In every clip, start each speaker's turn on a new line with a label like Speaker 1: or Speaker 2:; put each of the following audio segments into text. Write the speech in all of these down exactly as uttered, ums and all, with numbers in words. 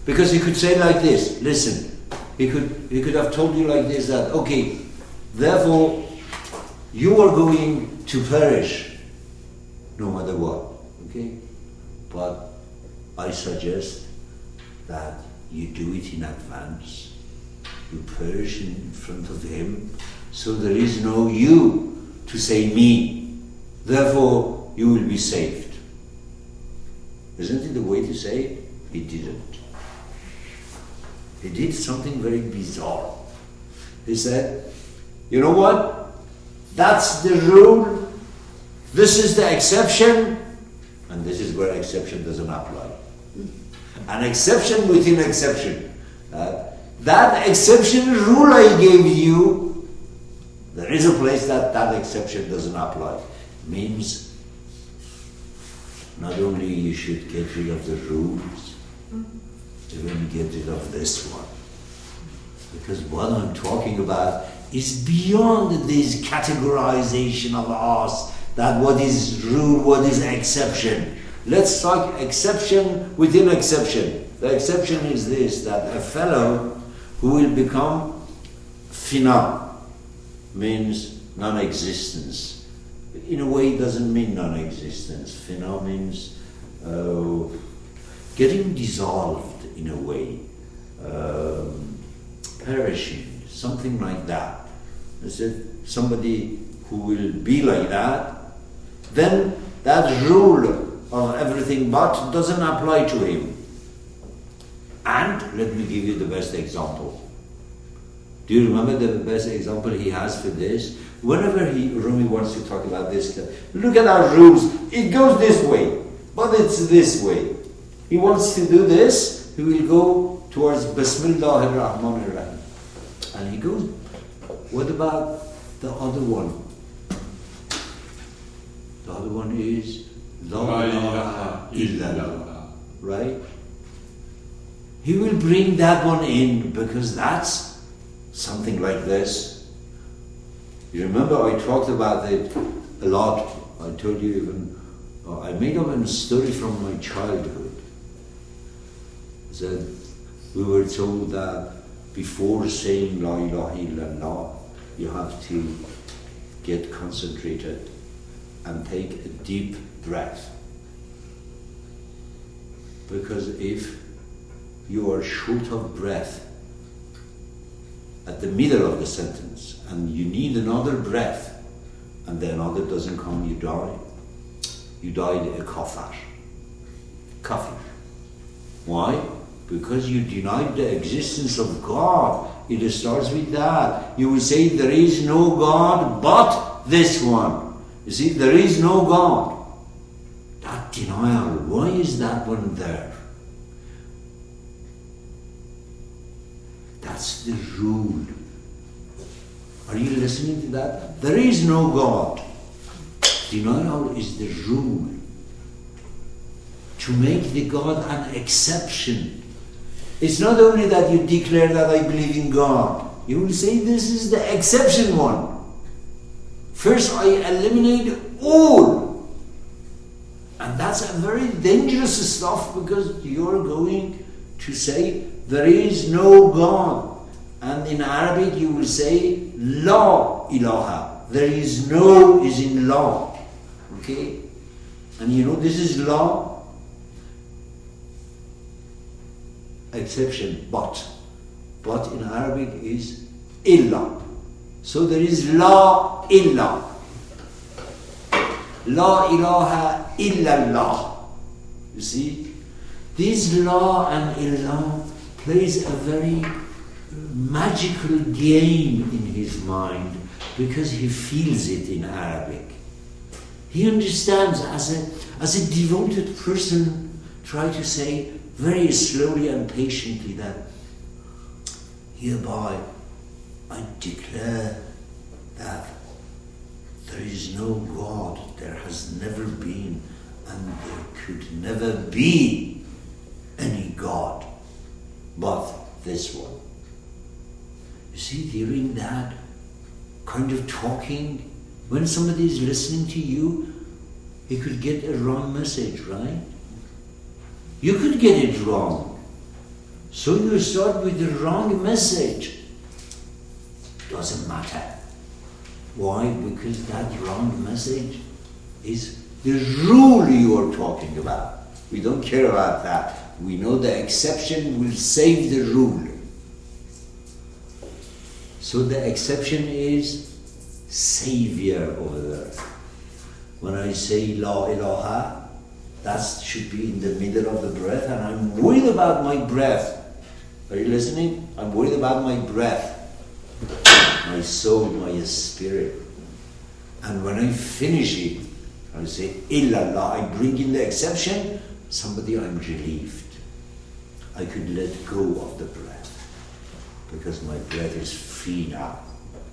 Speaker 1: Because he could say like this, listen, he could he could have told you like this, that, okay, therefore you are going to perish no matter what, okay? But I suggest that you do it in advance. You perish in front of him, so there is no you to say me. Therefore, you will be saved. Isn't it the way to say it? He didn't. He did something very bizarre. He said, you know what? That's the rule. This is the exception. And this is where exception doesn't apply. An exception within exception. Uh, that exception rule I gave you, there is a place that that exception doesn't apply. Means not only you should get rid of the rules, even get rid of this one. Because what I'm talking about is beyond this categorization of us, that what is rule, what is exception. Let's talk exception within exception. The exception is this, that a fellow who will become fina, means non-existence. In a way, it doesn't mean non-existence. Fina means uh, getting dissolved in a way, um, perishing, something like that. I said, somebody who will be like that, then that rule of everything but doesn't apply to him. And let me give you the best example. Do you remember the best example he has for this? Whenever he, Rumi wants to talk about this, look at our rules. It goes this way, but it's this way. He wants to do this, he will go towards Bismillah ar-Rahman ar-Rahim. And he goes, what about the other one? The other one is La ilaha illallah. Right? He will bring that one in because that's something like this. You remember I talked about it a lot. I told you even, uh, I made up a story from my childhood. That we were told that before saying La ilaha illallah, you have to get concentrated and take a deep breath. Because if you are short of breath at the middle of the sentence and you need another breath and the another doesn't come, you die. You died a kafir. Kafir. Why? Because you denied the existence of God. It starts with that. You will say there is no God but this one. You see, there is no God. That denial, why is that one there? That's the rule. Are you listening to that? There is no God. Denial is the rule. To make the God an exception. It's not only that you declare that I believe in God. You will say this is the exception one. First I eliminate all. And that's a very dangerous stuff because you're going to say there is no God. And in Arabic you will say La ilaha. There is no is in law. Okay? And you know this is law. Exception, but. But in Arabic is illa. So there is la illa. La ilaha illallah. You see? This la and illah plays a very magical game in his mind because he feels it in Arabic. He understands as a, as a devoted person try to say very slowly and patiently that hereby I declare that there is no God, there has never been, and there could never be any God but this one. You see, during that kind of talking, when somebody is listening to you, he could get a wrong message, right? You could get it wrong. So you start with the wrong message. Doesn't matter. Why? Because that wrong message is the rule you are talking about. We don't care about that. We know the exception will save the rule. So the exception is Savior over there. When I say La ilaha, that should be in the middle of the breath, and I'm worried about my breath. Are you listening? I'm worried about my breath, my soul, my spirit. And when I finish it, I say, illallah, I bring in the exception, somebody I'm relieved. I could let go of the breath, because my breath is free now.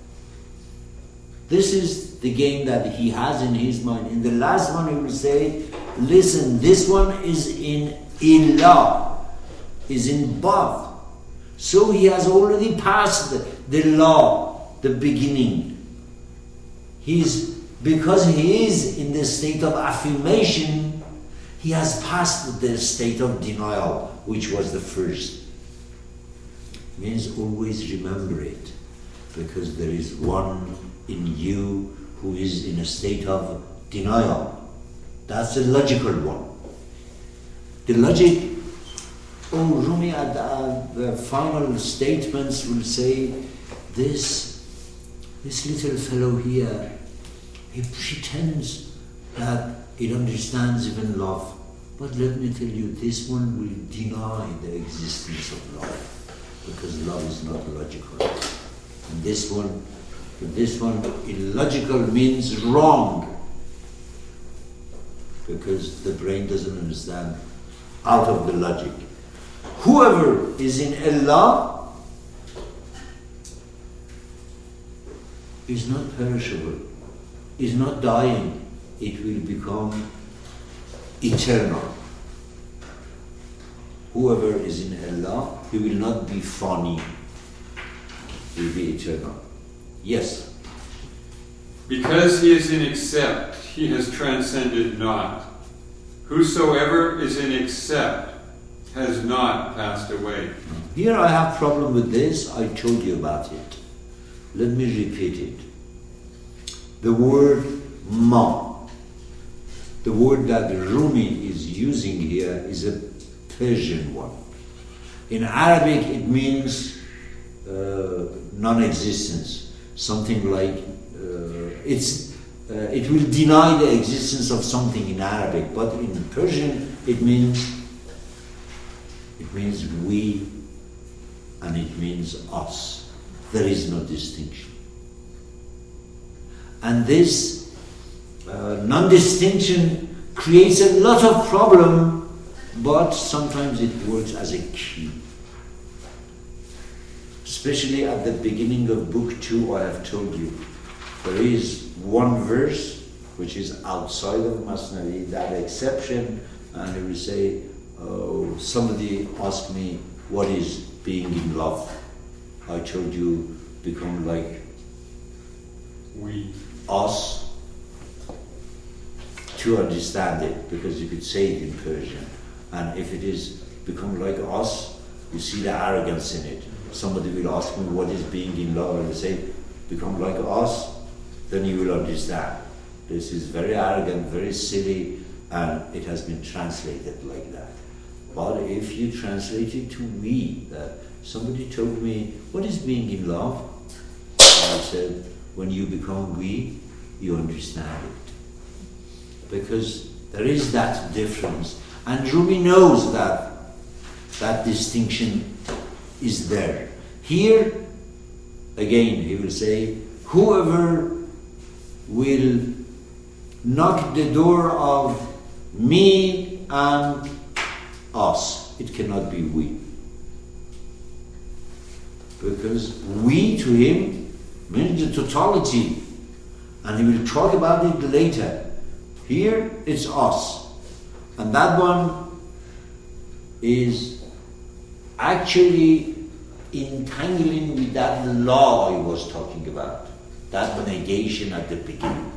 Speaker 1: This is the game that he has in his mind. In the last one, he will say, listen, this one is in illah, is in Bab. So he has already passed the, the law, the beginning. He's, because he is in the state of affirmation, he has passed the state of denial, which was the first. Means always remember it, because there is one in you who is in a state of denial. That's the logical one. The logic, oh, Rumi at the, the final statements will say, this, this little fellow here, he pretends that he understands even love. But let me tell you, this one will deny the existence of love, because love is not logical. And this one, this one, illogical means wrong, because the brain doesn't understand out of the logic. Whoever is in Allah is not perishable, is not dying. It will become eternal. Whoever is in Allah, he will not be funny. He will be eternal. Yes?
Speaker 2: Because he is in accept, he has transcended not. Whosoever is in accept has not passed away.
Speaker 1: Here I have problem with this. I told you about it. Let me repeat it. The word ma, the word that Rumi is using here is a Persian one. In Arabic it means uh, non-existence. Something like, uh, it's, uh, it will deny the existence of something in Arabic, but in Persian it means, it means we, and it means us. There is no distinction. And this uh, non-distinction creates a lot of problem, but sometimes it works as a key. Especially at the beginning of book two, I have told you, there is one verse which is outside of Masnavi, that exception, and he will say, oh, somebody asked me, what is being in love? I told you, become like
Speaker 2: we,
Speaker 1: us, to understand it, because you could say it in Persian. And if it is become like us, you see the arrogance in it. Somebody will ask me what is being in love, and I say, become like us, then you will understand. This is very arrogant, very silly, and it has been translated like that. But if you translate it to we, that somebody told me, what is being in love? And I said, when you become we, you understand it. Because there is that difference. And Rumi knows that that distinction is there. Here, again, he will say, whoever will knock the door of me and us, it cannot be we. Because we to him means the totality, and he will talk about it later. Here, it's us. And that one is actually entangling with that law I was talking about, that negation at the beginning.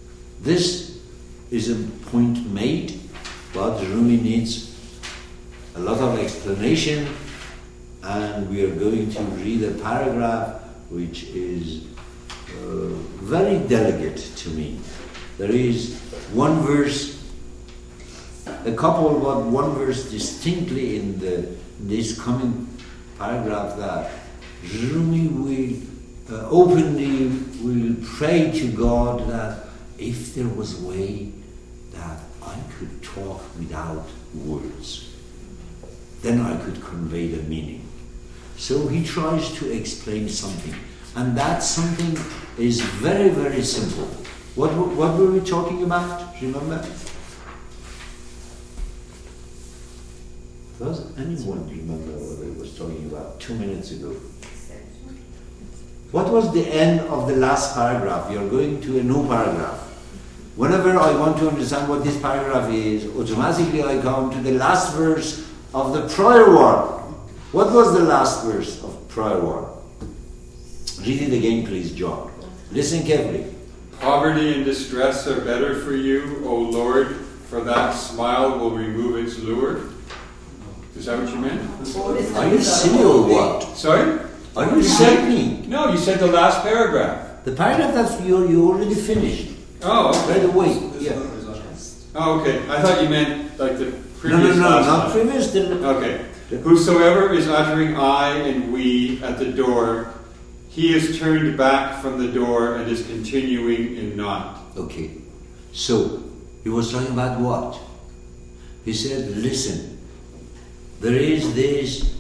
Speaker 1: This is a point made, but Rumi needs a lot of explanation, and we are going to read a paragraph which is uh, very delicate to me. There is one verse, a couple, but one verse distinctly in the in this coming paragraph that Rumi will uh, openly will pray to God that if there was a way that I could talk without words, then I could convey the meaning. So he tries to explain something, and that something is very, very simple. What, what were we talking about? Remember? Does anyone remember what I was talking about two minutes ago? What was the end of the last paragraph? You are going to a new paragraph. Whenever I want to understand what this paragraph is, automatically I come to the last verse of the prior one. What was the last verse of prior one? Read it again, please, John. Listen carefully.
Speaker 2: Poverty and distress are better for you, O Lord, for that smile will remove its lure. Is that what you meant?
Speaker 1: Are you silly or what?
Speaker 2: Sorry?
Speaker 1: Are you saying?
Speaker 2: No, you said the last paragraph.
Speaker 1: The paragraph that you, you already finished.
Speaker 2: Oh, okay.
Speaker 1: Right away. Yeah.
Speaker 2: Oh, okay. I thought you meant like the previous
Speaker 1: No, no, no,
Speaker 2: last
Speaker 1: not
Speaker 2: line.
Speaker 1: previous. The,
Speaker 2: Okay. Whosoever is uttering I and we at the door, he is turned back from the door and is continuing in not.
Speaker 1: Okay. So, he was talking about what? He said, listen, there is this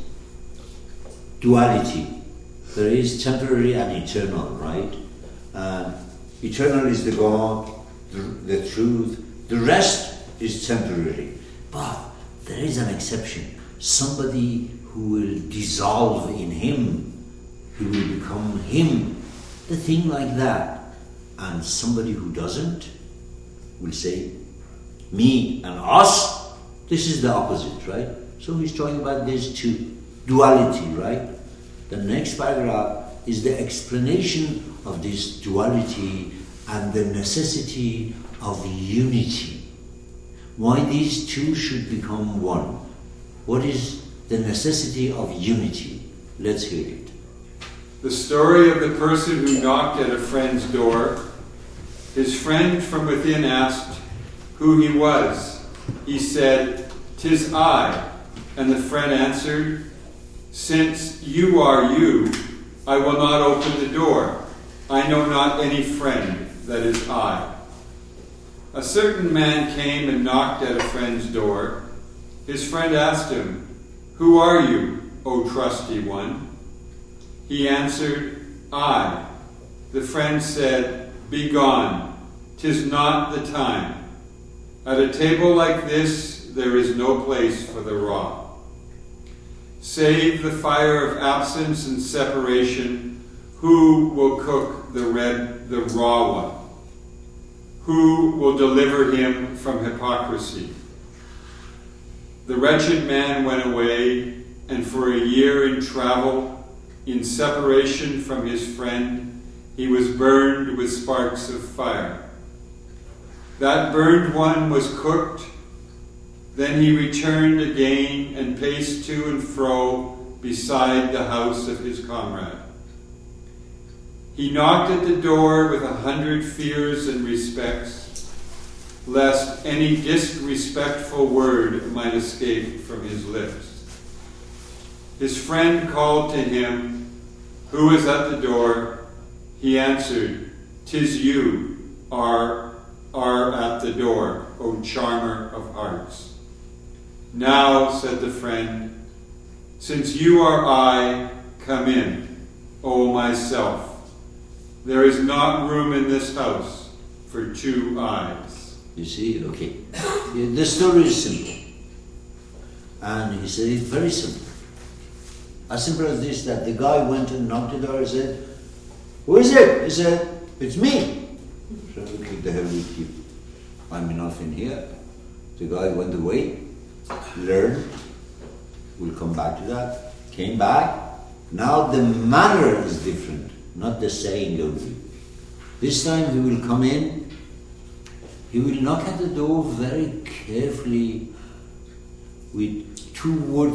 Speaker 1: duality. There is temporary and eternal, right? And eternal is the God, the, the truth. The rest is temporary. But there is an exception. Somebody who will dissolve in him, who will become him, the thing like that. And somebody who doesn't will say, me and us, this is the opposite, right? So he's talking about this two, duality, right? The next paragraph is the explanation of this duality and the necessity of unity. Why these two should become one. What is the necessity of unity? Let's hear it.
Speaker 2: The story of the person who knocked at a friend's door. His friend from within asked who he was. He said, "'Tis I." And the friend answered, "Since you are you, I will not open the door. I know not any friend that is I." A certain man came and knocked at a friend's door. His friend asked him, "Who are you, O trusty one?" He answered, "I." The friend said, "Be gone, 'tis not the time. At a table like this, there is no place for the raw. Save the fire of absence and separation, who will cook the red, the raw one? Who will deliver him from hypocrisy?" The wretched man went away, and for a year in travel, in separation from his friend, he was burned with sparks of fire. That burned one was cooked. Then he returned again and paced to and fro beside the house of his comrade. He knocked at the door with a hundred fears and respects, lest any disrespectful word might escape from his lips. His friend called to him, "Who is at the door?" He answered, "'Tis you are, are at the door, O charmer of hearts." "Now," said the friend, "since you are I, come in, O myself. There is not room in this house for two eyes."
Speaker 1: You see, okay. The story is simple. And he said it's very simple. As simple as this, that the guy went and knocked at the door and said, "Who is it?" He said, "It's me." So what the hell with you? I'm enough in here. The guy went away, learned, we'll come back to that, came back. Now the manner is different, not the saying only. This time he will come in, he will knock at the door very carefully, with two words